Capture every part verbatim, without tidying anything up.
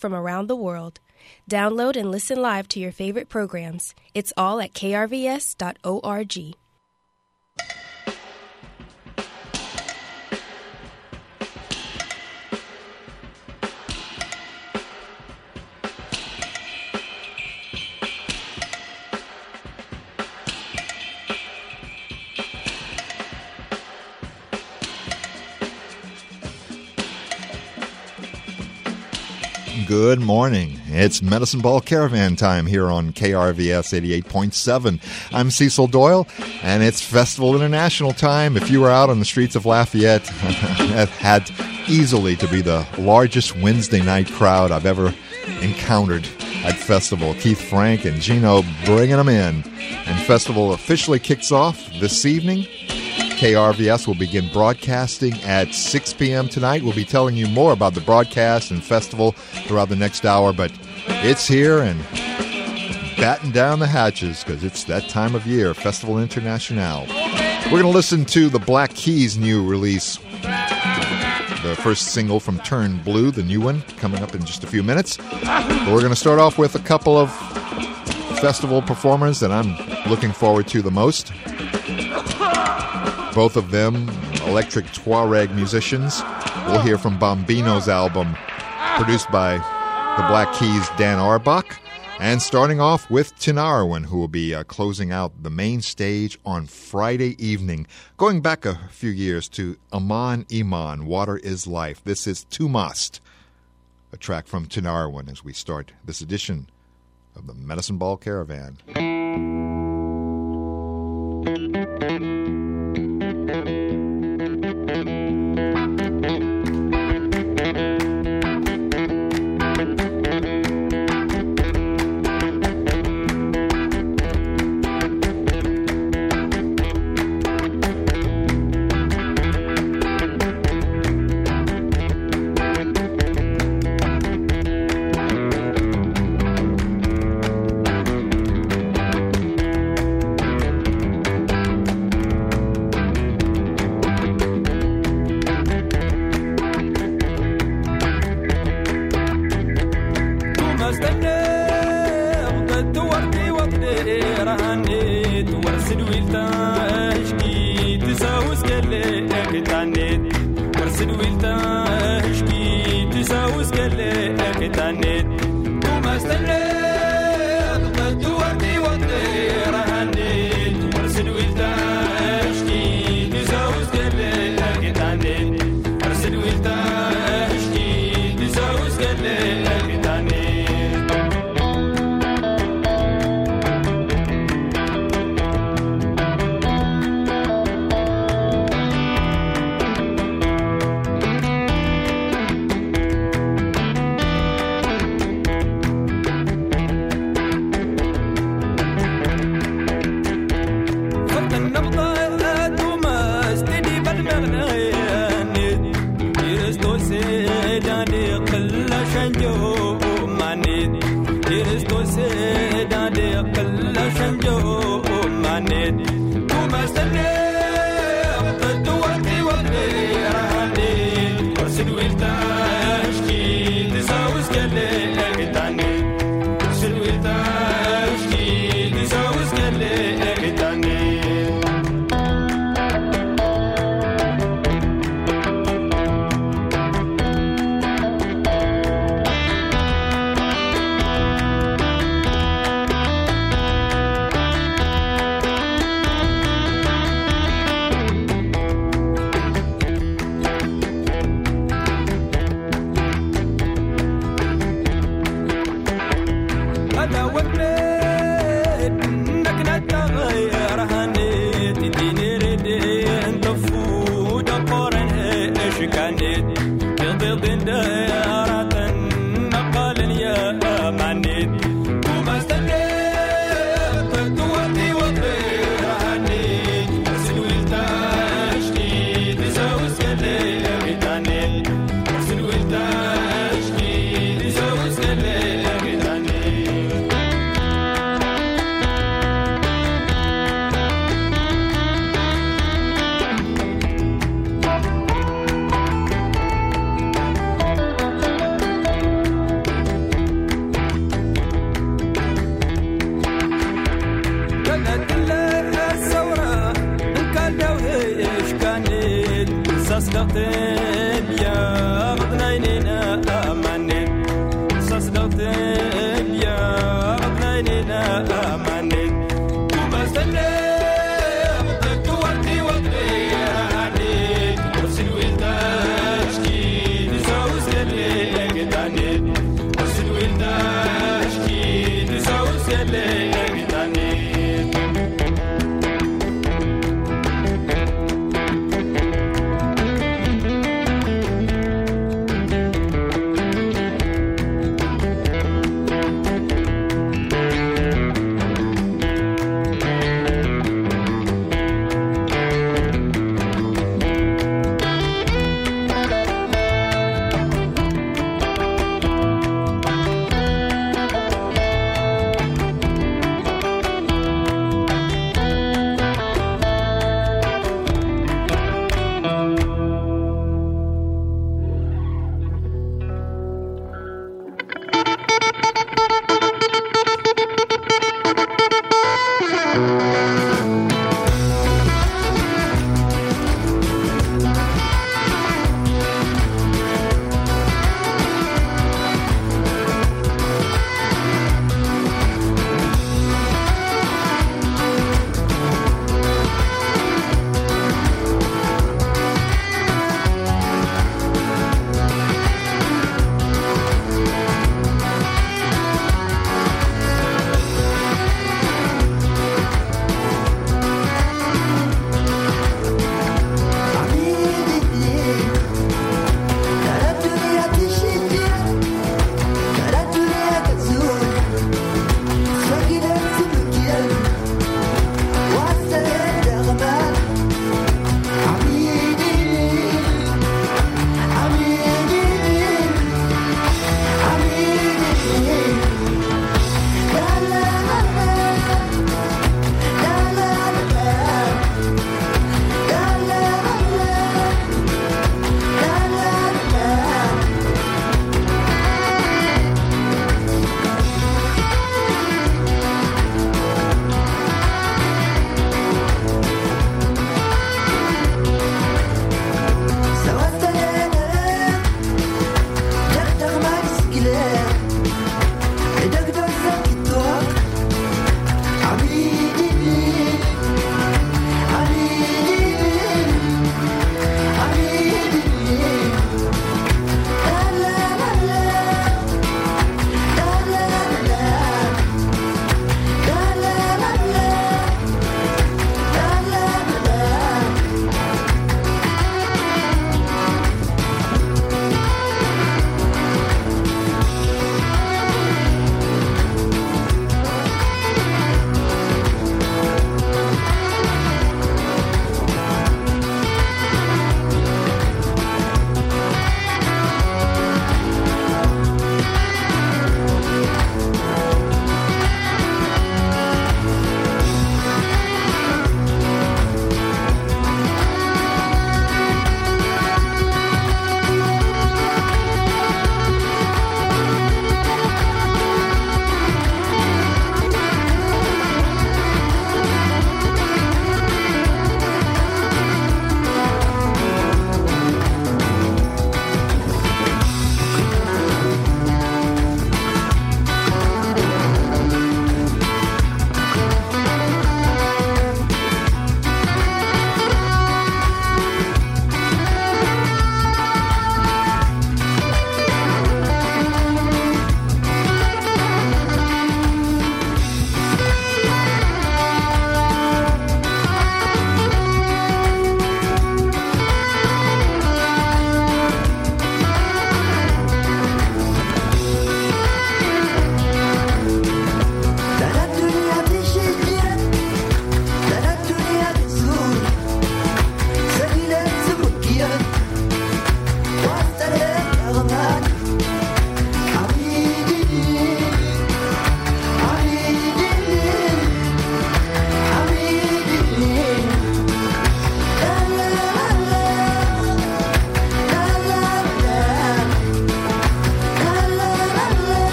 from around the world. Download and listen live to your favorite programs. It's all at k r v s dot org. Good morning. It's Medicine Ball Caravan time here on K R V S eighty-eight point seven. I'm Cecil Doyle, and it's Festival International time. If you were out on the streets of Lafayette, it had easily to be the largest Wednesday night crowd I've ever encountered at Festival. Keith Frank and Gino bringing them in. And Festival officially kicks off this evening. K R V S will begin broadcasting at six p.m. tonight. We'll be telling you more about the broadcast and festival throughout the next hour, but it's here and batten down the hatches because it's that time of year, Festival International. We're going to listen to the Black Keys' new release, the first single from Turn Blue, the new one, coming up in just a few minutes. But we're going to start off with a couple of festival performers that I'm looking forward to the most. Both of them electric Tuareg musicians. We'll hear from Bombino's album, produced by the Black Keys' Dan Auerbach. And starting off with Tinariwen, who will be uh, closing out the main stage on Friday evening. Going back a few years to Aman Iman, Water is Life. This is Tumast, a track from Tinariwen as we start this edition of the Medicine Ball Caravan.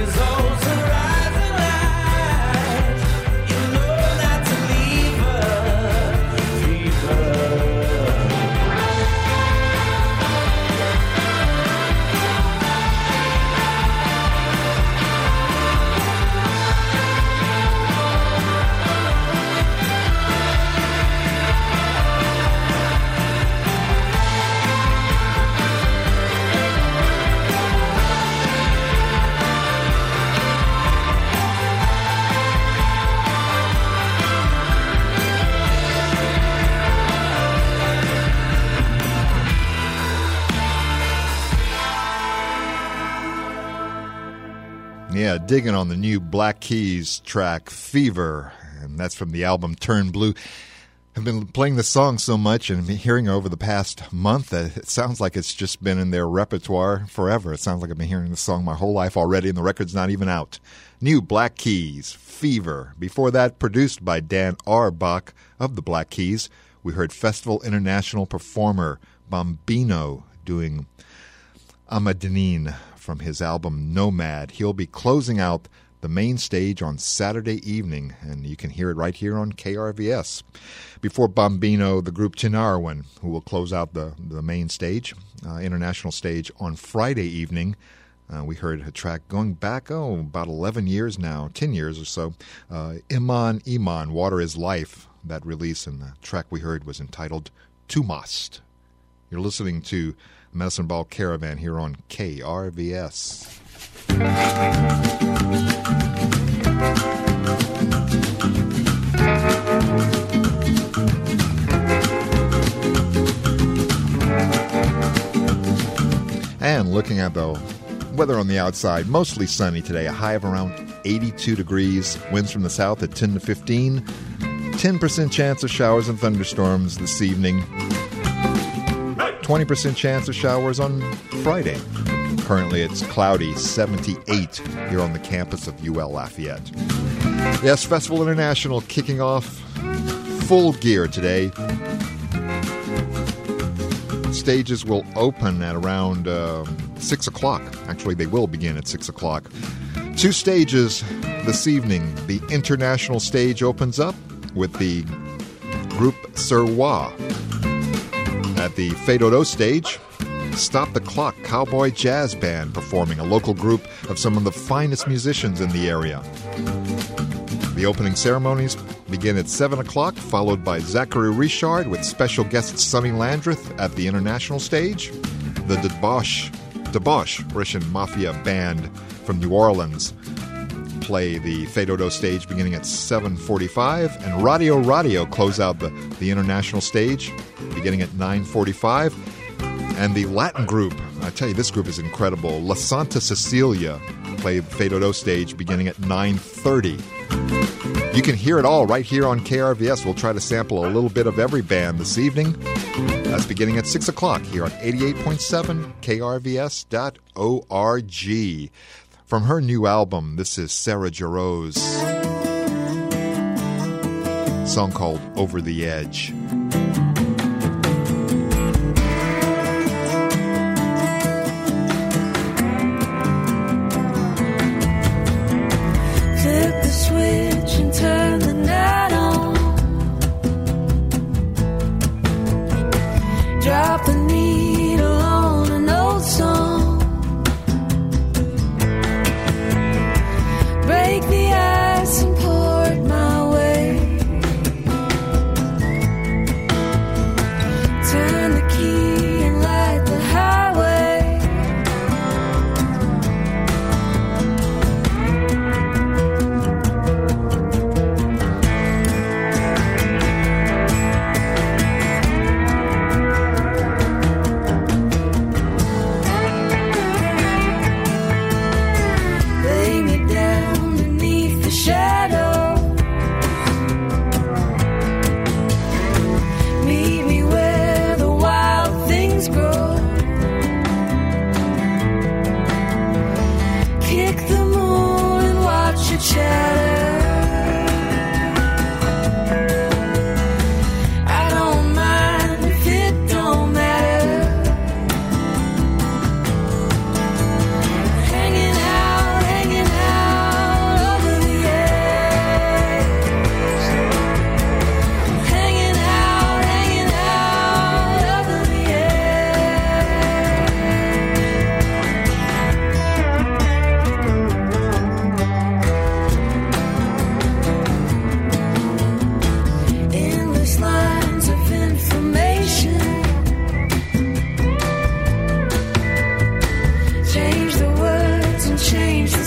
Yeah, digging on the new Black Keys track, Fever, and that's from the album Turn Blue. I've been playing the song so much and hearing it over the past month that it sounds like it's just been in their repertoire forever. It sounds like I've been hearing the song my whole life already, and the record's not even out. New Black Keys, Fever. Before that, produced by Dan Auerbach of the Black Keys, we heard Festival International performer Bombino doing Amadine from his album Nomad. He'll be closing out the main stage on Saturday evening, and you can hear it right here on K R V S. Before Bombino, the group Tinariwen, who will close out the, the main stage, uh, international stage, on Friday evening. Uh, we heard a track going back, oh, about eleven years now, ten years or so. Uh, Iman Iman, Water is Life, that release, and the track we heard was entitled Tumast. You're listening to Medicine Ball Caravan here on K R V S. And looking at the weather on the outside, mostly sunny today, a high of around eighty-two degrees, winds from the south at ten to fifteen, ten percent chance of showers and thunderstorms this evening, twenty percent chance of showers on Friday. Currently it's cloudy, seventy-eight here on the campus of U L Lafayette. Yes, Festival International kicking off full gear today. Stages will open at around uh, six o'clock. Actually, they will begin at six o'clock. Two stages this evening. The international stage opens up with the group Serwa. At the Fedodo stage, Stop the Clock Cowboy Jazz Band performing, a local group of some of the finest musicians in the area. The opening ceremonies begin at seven o'clock, followed by Zachary Richard with special guest Sonny Landreth at the international stage. The Deboche, Deboche Russian Mafia Band from New Orleans play the Fedodo stage beginning at seven forty-five, and Radio Radio close out the, the international stage beginning at nine forty-five. And the Latin group, I tell you, this group is incredible. La Santa Cecilia play the Fedodo stage beginning at nine thirty. You can hear it all right here on K R V S. We'll try to sample a little bit of every band this evening. That's beginning at six o'clock here on eighty-eight point seven K R V S dot org. From her new album, this is Sarah Jarosz, song called Over the Edge. Turn the night on. Drop the needle on an old song. Break the ice and pour it my way.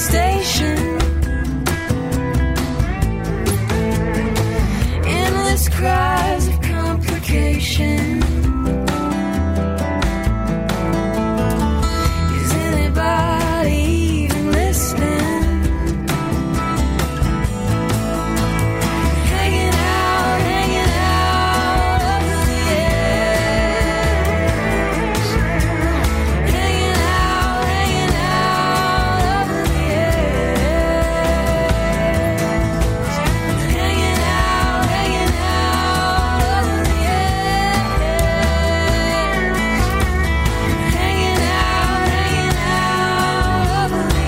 station. Endless cries of complication. Is anybody even listening? Hanging out, hanging out over the edge. Hanging out, hanging out over the edge. Hanging out, hanging out over the edge. Hanging out, hanging out over the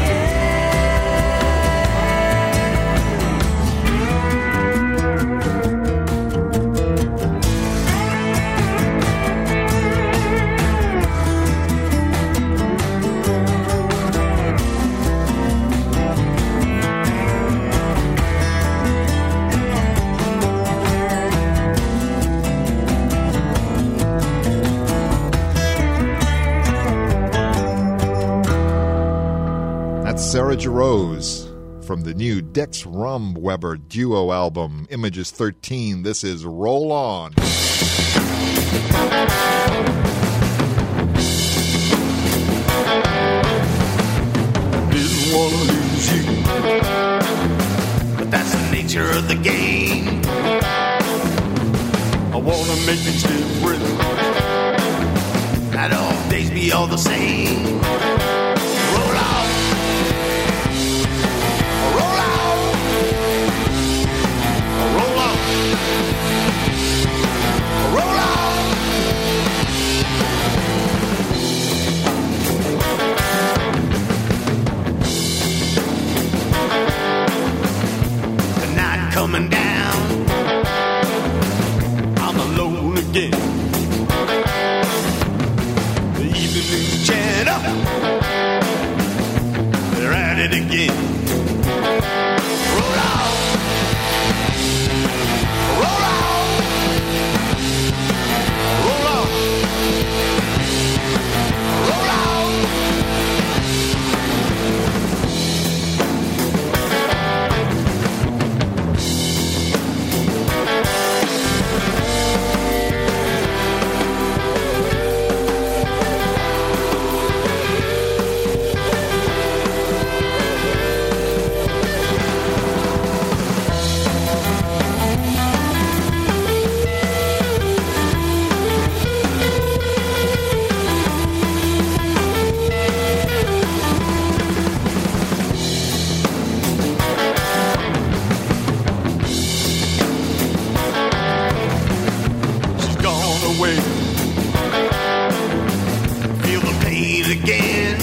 That's Sarah Jarosz from the new Dex Rumweber duo album, Images thirteen. This is Roll On. Didn't want to lose you, but that's the nature of the game. I want to make things different, not all days be all the same. Roll on, roll on, roll on, roll on. The night coming down, I'm alone again. The evening news channel, they're at it again. Roll on, roll on, roll on, roll on. She's gone away. Feel the pain again.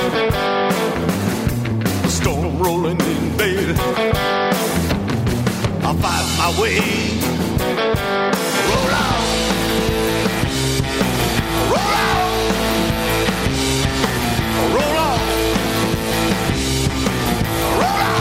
The storm rolling in, baby. I'll fight my way. Roll on, roll on, roll on, roll on.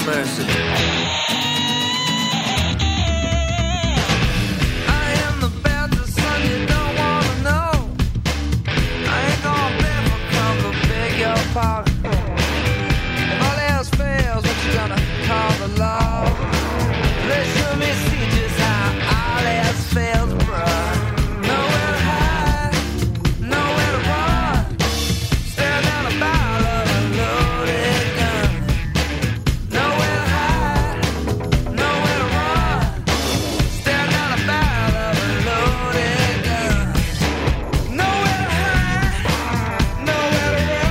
mercy. If all else fails, what you gonna call the law? Let me see just how all else fails, bruh. Nowhere to hide, nowhere to run. Stare down a barrel of a loaded gun. Nowhere to hide, nowhere to run. Stare down a barrel of a loaded gun. Nowhere to hide, nowhere to run.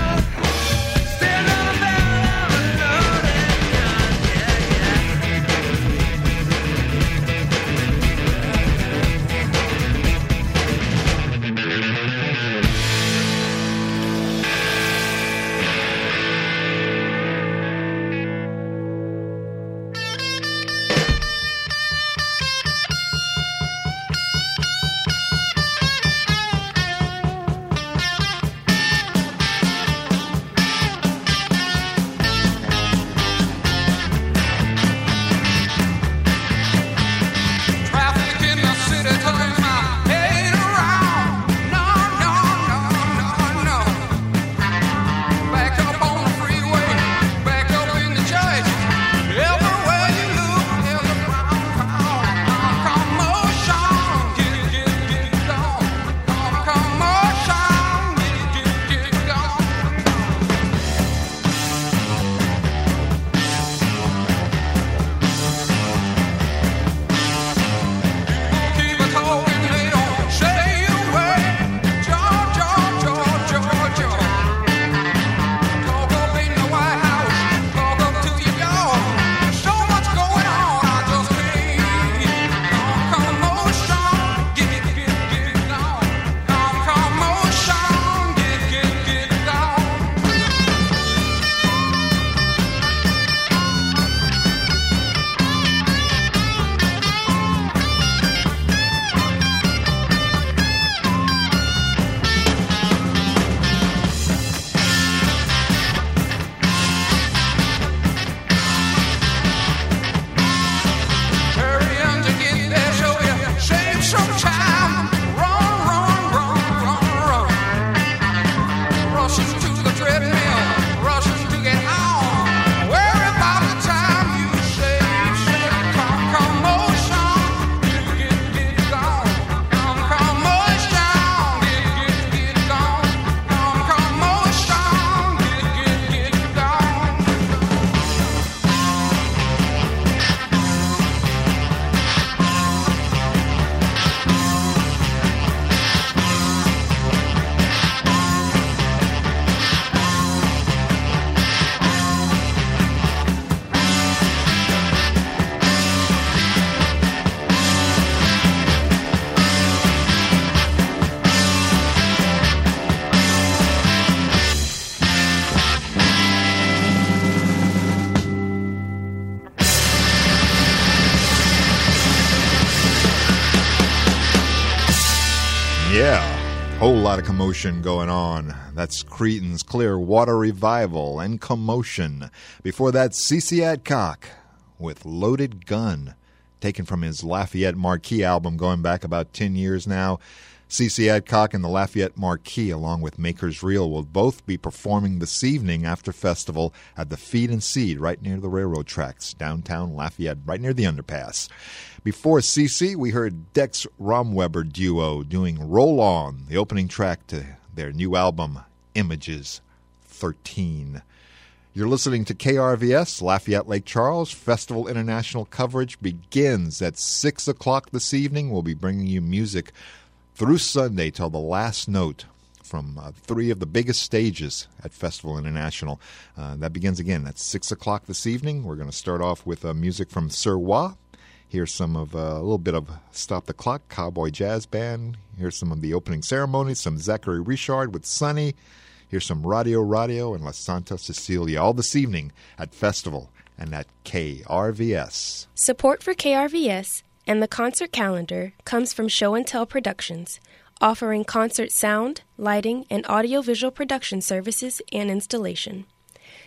Yeah, whole lot of commotion going on. That's Creedence Clearwater Revival and Commotion. Before that, C C Adcock with Loaded Gun, taken from his Lafayette Marquis album going back about ten years now. C C Adcock and the Lafayette Marquis, along with Makers Reel, will both be performing this evening after festival at the Feed and Seed right near the railroad tracks, downtown Lafayette, right near the underpass. Before C C, we heard Dex Romweber Duo doing Roll On, the opening track to their new album, Images thirteen. You're listening to K R V S, Lafayette Lake Charles. Festival International coverage begins at six o'clock this evening. We'll be bringing you music through Sunday till the last note from uh, three of the biggest stages at Festival International. Uh, that begins again at six o'clock this evening. We're going to start off with uh, music from Sir Wah. Here's some of uh, a little bit of Stop the Clock, Cowboy Jazz Band. Here's some of the opening ceremonies, some Zachary Richard with Sonny. Here's some Radio Radio and La Santa Cecilia, all this evening at Festival and at K R V S. Support for K R V S and the concert calendar comes from Show and Tell Productions, offering concert sound, lighting, and audiovisual production services and installation.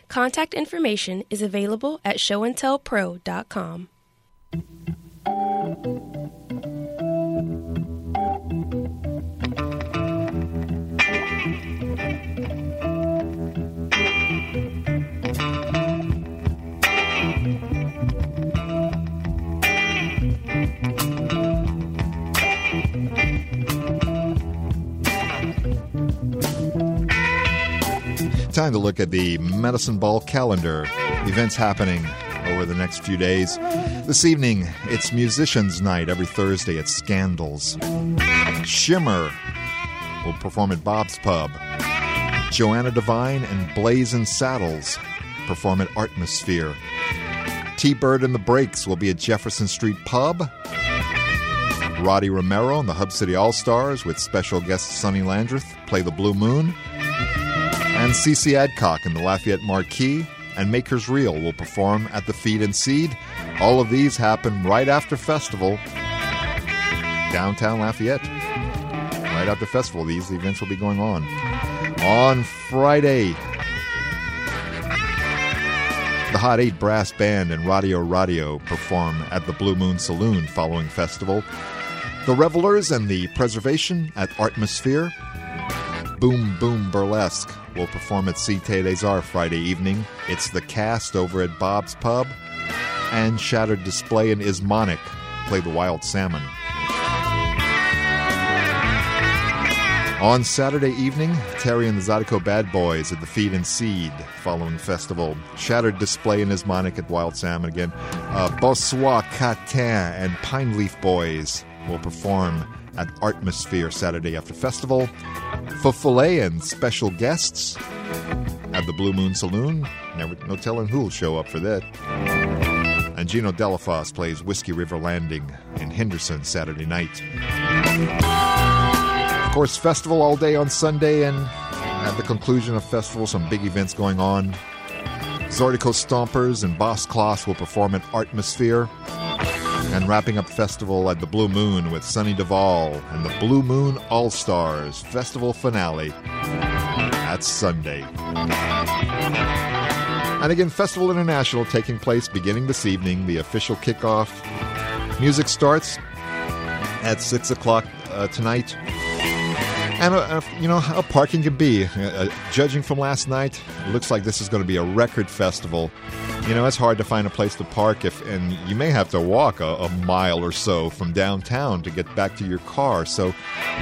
Contact information is available at show and tell pro dot com. Time to look at the Medicine Ball calendar. Events happening over the next few days. This evening, it's Musicians Night every Thursday at Scandals. Shimmer will perform at Bob's Pub. Joanna Devine and Blazing Saddles perform at Artmosphere. T-Bird and the Breaks will be at Jefferson Street Pub. Roddy Romero and the Hub City All-Stars with special guest Sonny Landreth play the Blue Moon. And C C Adcock and the Lafayette Marquee and Makers Reel will perform at the Feed and Seed. All of these happen right after festival, downtown Lafayette. Right after festival, these events will be going on. On Friday, the Hot Eight Brass Band and Radio Radio perform at the Blue Moon Saloon following festival. The Revelers and the Preservation at Artmosphere. Boom Boom Burlesque will perform at Cité des Arts Friday evening. It's the Cast over at Bob's Pub. And Shattered Display and Ismonic play the Wild Salmon. On Saturday evening, Terry and the Zydeco Bad Boys at the Feed and Seed following festival. Shattered Display and Ismonic at Wild Salmon again. Uh, Bossois, Catin, and Pine Leaf Boys will perform at Artmosphere Saturday after festival. Fuffolet and special guests at the Blue Moon Saloon. Never, no telling who'll show up for that. And Gino Delafosse plays Whiskey River Landing in Henderson Saturday night. Of course, festival all day on Sunday, and at the conclusion of festival, some big events going on. Zordico Stompers and Boss Kloss will perform at Artmosphere. And wrapping up festival at the Blue Moon with Sonny Duvall and the Blue Moon All-Stars Festival Finale. That's Sunday. And again, Festival International taking place beginning this evening. The official kickoff. Music starts at six o'clock uh, tonight. And, uh, you know, how parking can be. Uh, judging from last night, it looks like this is going to be a record festival. You know, it's hard to find a place to park, if, and you may have to walk a, a mile or so from downtown to get back to your car. So,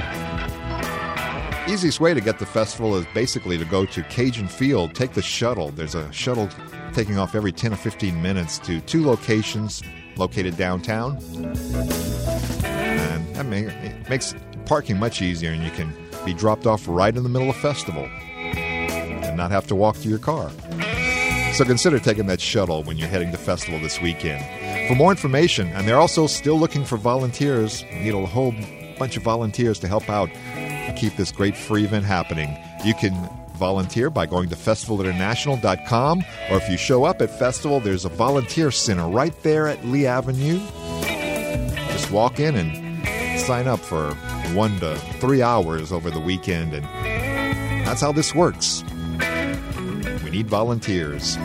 easiest way to get to the festival is basically to go to Cajun Field, take the shuttle. There's a shuttle taking off every ten or fifteen minutes to two locations located downtown. And that may, it makes parking much easier, and you can be dropped off right in the middle of festival and not have to walk to your car. So consider taking that shuttle when you're heading to festival this weekend. For more information, and they're also still looking for volunteers, need a whole bunch of volunteers to help out to keep this great free event happening. You can volunteer by going to festival international dot com, or if you show up at festival, there's a volunteer center right there at Lee Avenue. Just walk in and sign up for one to three hours over the weekend, and that's how this works. We need volunteers.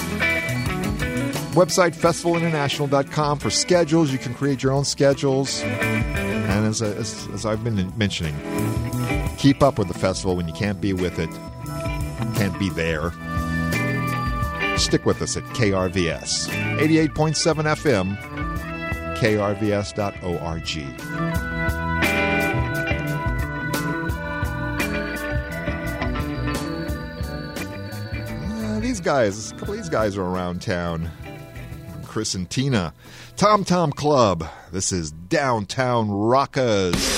Website festival international dot com for schedules. You can create your own schedules. And as, as, as I've been mentioning, keep up with the festival when you can't be with it, can't be there. Stick with us at K R V S, eighty-eight point seven F M, K R V S dot org. These guys, a couple of these guys are around town. Chris and Tina. Tom Tom Club. This is Downtown Rockers.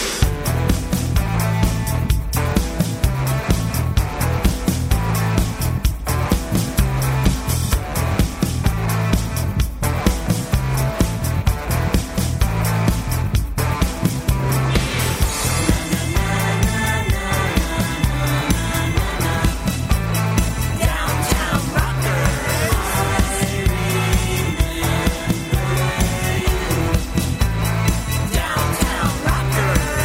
Downtown rockers.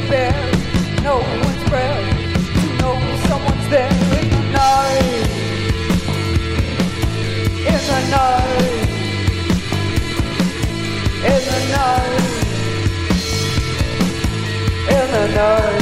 there. No one's breath to know someone's there in the night. In the night. In the night. In the night.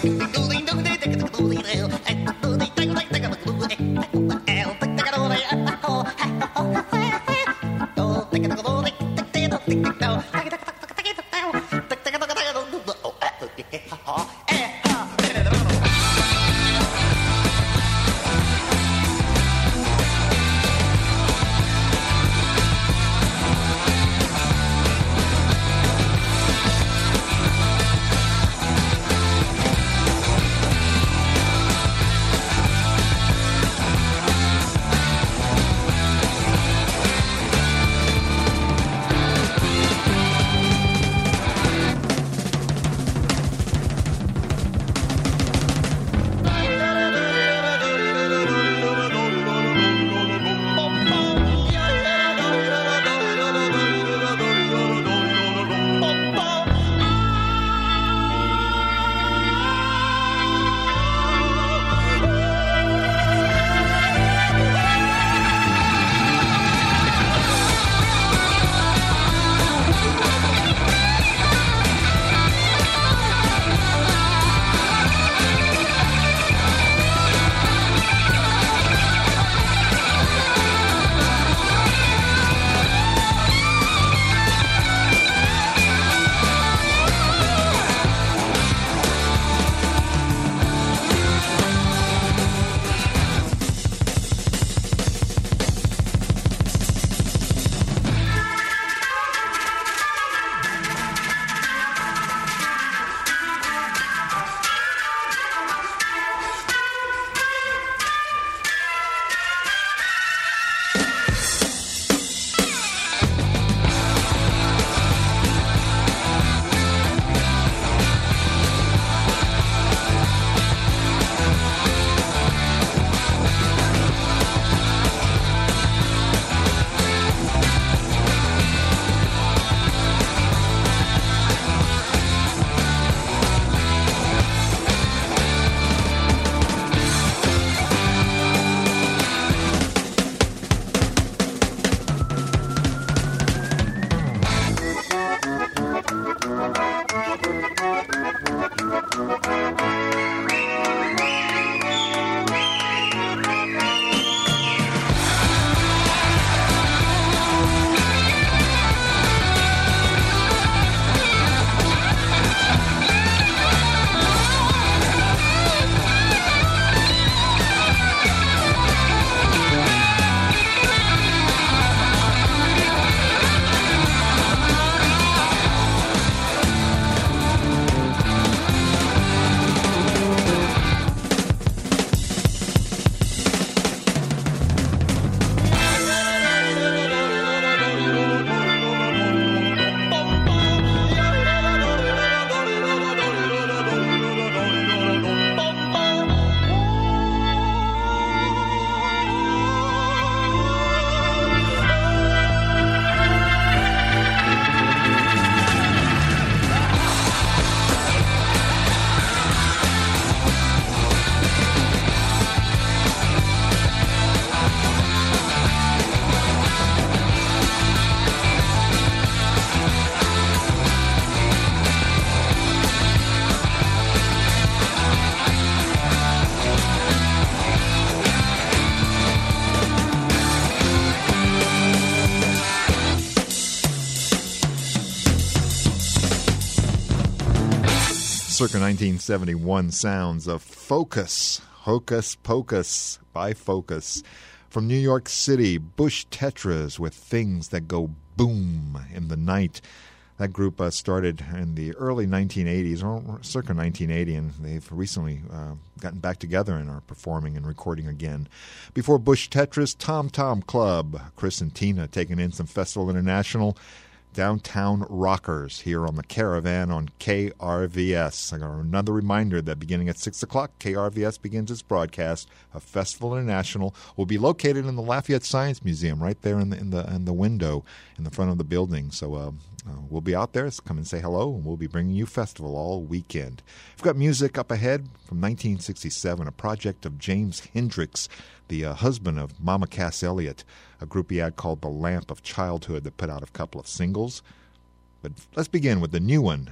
circa nineteen seventy-one sounds of Focus, Hocus Pocus by Focus. From New York City, Bush Tetras with Things That Go Boom in the Night. That group uh, started in the early nineteen eighties, or circa nineteen eighty, and they've recently uh, gotten back together and are performing and recording again. Before Bush Tetras, Tom Tom Club, Chris and Tina taking in some Festival International. Downtown Rockers here on the Caravan on K R V S. I got another reminder that beginning at six o'clock, K R V S begins its broadcast of Festival International. Will be located in the Lafayette Science Museum, right there in the in the in the window in the front of the building. So uh, uh, we'll be out there. So come and say hello, and we'll be bringing you festival all weekend. We've got music up ahead from nineteen sixty-seven, a project of James Hendricks, the uh, husband of Mama Cass Elliot, a group he had called The Lamp of Childhood that put out a couple of singles. But let's begin with the new one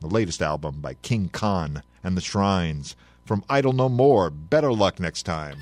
the latest album by King Khan and the Shrines. From Idle No More, Better Luck Next Time.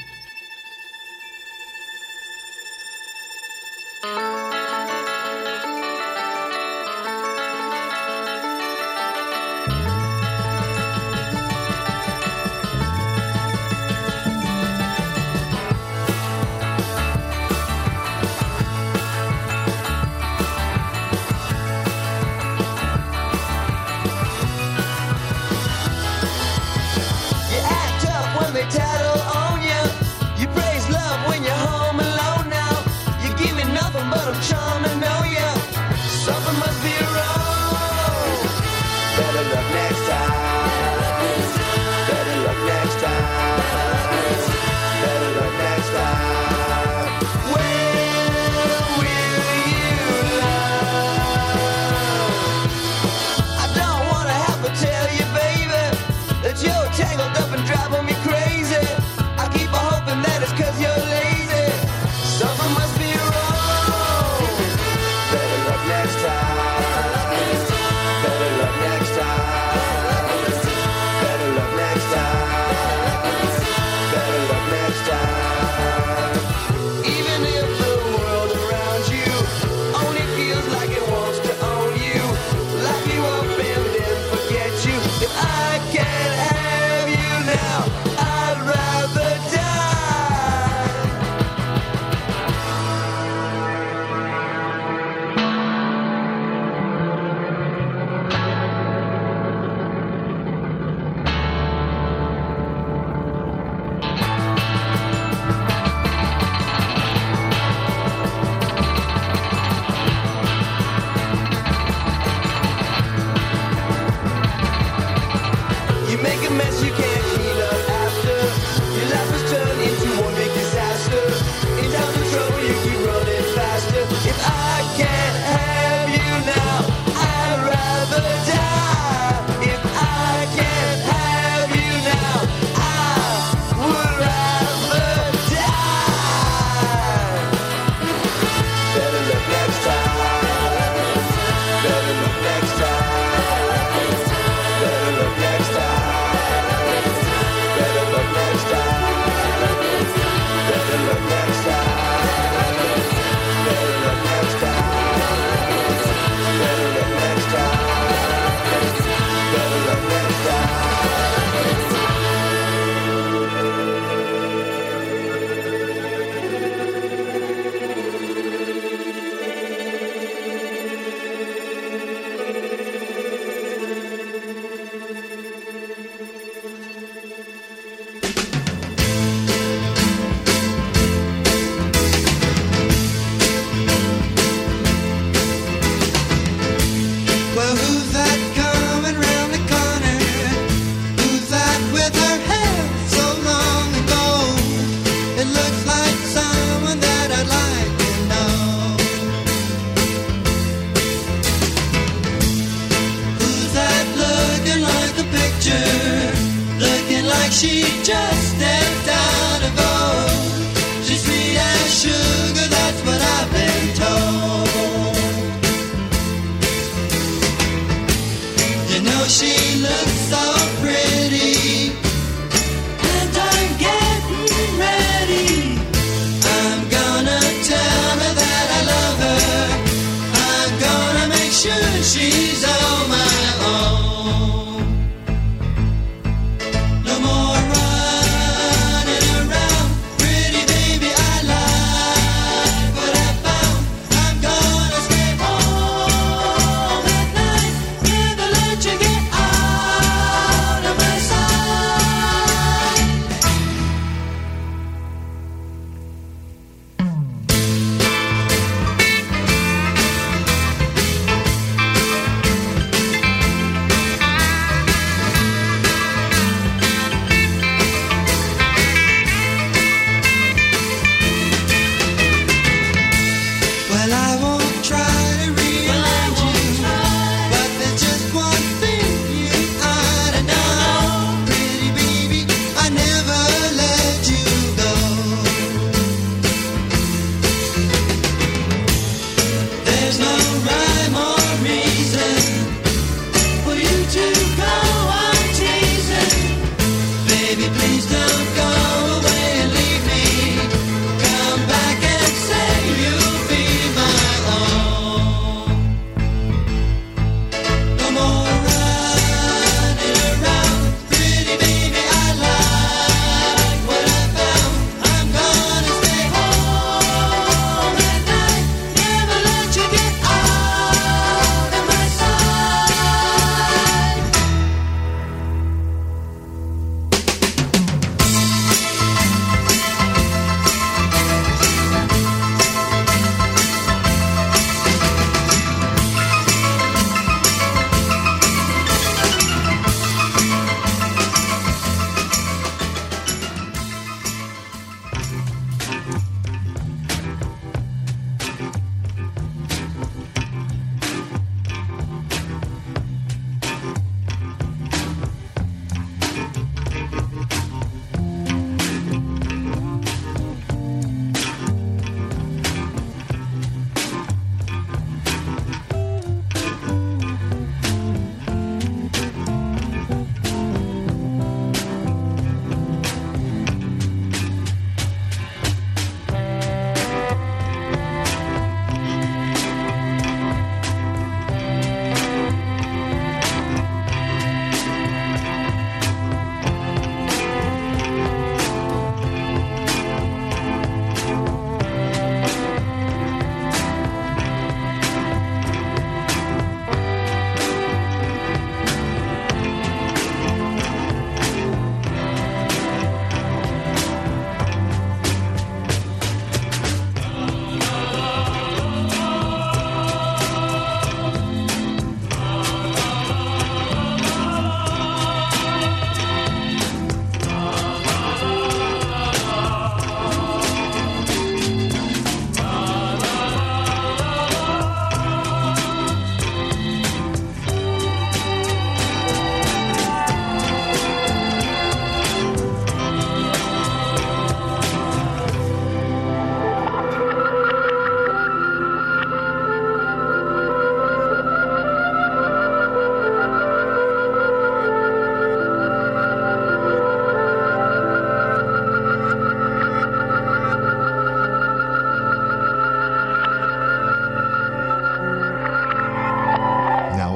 Tattle on you. You praise love when you're home alone now. You give me nothing but I'm charming, know ya. Something must be wrong. Better luck next time. Better luck next time. Better luck next time. When will you love? I don't wanna have to tell you, baby, that you're tangled up and driving me crazy. That is 'cause you're lazy. Something must be wrong. Better luck next time. Better luck next time. Better luck next time. Better luck next time. Even if the world around you only feels like it wants to own you, lock you up and then forget you. If I can't have you now, I'd rather die. You make a mess you can't clean up after. Your life has turned into one big disaster. In times of trouble you keep running faster. If I can't have you now, I'd rather die. If I can't have you now, I would rather die. Better luck next time. Better luck next time. Better luck next time. Better luck next time. Better luck next time. Better luck next time. Better luck next time. Better luck next time. Well, who's that coming round the corner? Who's that with her hair so long ago? It looks like someone that I'd like to know. Who's that looking like a picture? Looking like she just stepped out of Vogue. She's sweet as sugar, that's what I've been told. You know she looks so pretty, and I'm getting ready. I'm gonna tell her that I love her. I'm gonna make sure she's all my own. No more running around, pretty baby, I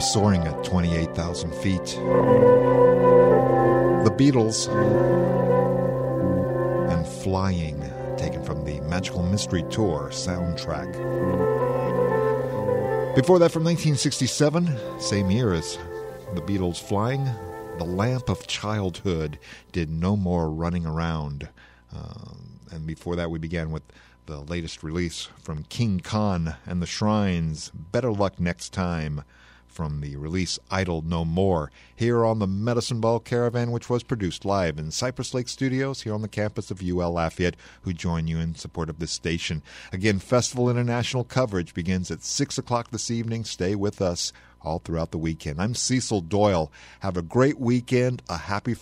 soaring at twenty-eight thousand feet. The Beatles and Flying, taken from the Magical Mystery Tour soundtrack. Before that, from nineteen sixty-seven, same year as the Beatles' Flying, The Lamp of Childhood did No More Running Around. Um, and before that, we began with the latest release from King Khan and the Shrines, Better Luck Next Time, from the release Idle No More, here on the Medicine Ball Caravan, which was produced live in Cypress Lake Studios here on the campus of U L Lafayette, who join you in support of this station. Again, Festival International coverage begins at six o'clock this evening. Stay with us all throughout the weekend. I'm Cecil Doyle. Have a great weekend, a happy